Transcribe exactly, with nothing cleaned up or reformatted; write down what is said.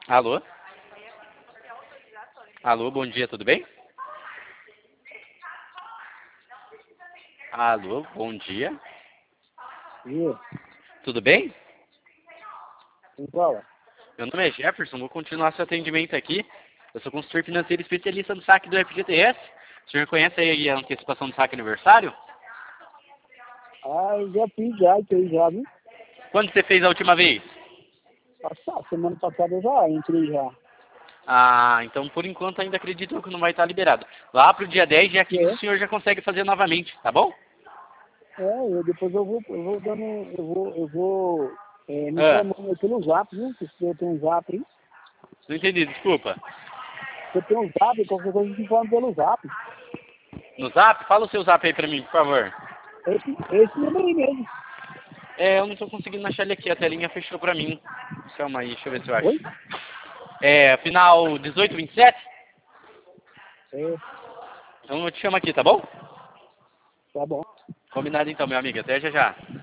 Alô? Alô, bom dia, tudo bem? Alô, bom dia. E Tudo bem? quem fala? Meu nome é Jefferson, vou continuar seu atendimento aqui. Eu sou consultor financeiro especialista no saque do F G T S. O senhor conhece aí a antecipação do saque aniversário? Ah, eu já fiz já, isso aí já, viu? Quando você fez a última vez? Passar, semana passada eu já entrei já. Ah, então por enquanto ainda acredito que não vai estar liberado. Lá pro dia dez, dia quinze, É, o senhor já consegue fazer novamente, tá bom? é, eu, depois eu vou, eu vou dando, eu vou, eu vou é, me Ah, informando aí pelo zap, viu? Se eu tenho um zap aí. não entendi, desculpa. Se eu tenho um zap, qualquer coisa eu te informo pelo zap. No zap? Fala o seu zap aí pra mim, por favor. Esse, esse número aí mesmo. É, eu não tô conseguindo achar ele aqui, a telinha fechou pra mim. Calma aí, deixa eu ver se eu acho. Oi? É, final dezoito vinte e sete? É, Então eu te chamo aqui, tá bom? tá bom. Combinado então, meu amigo. Até já já.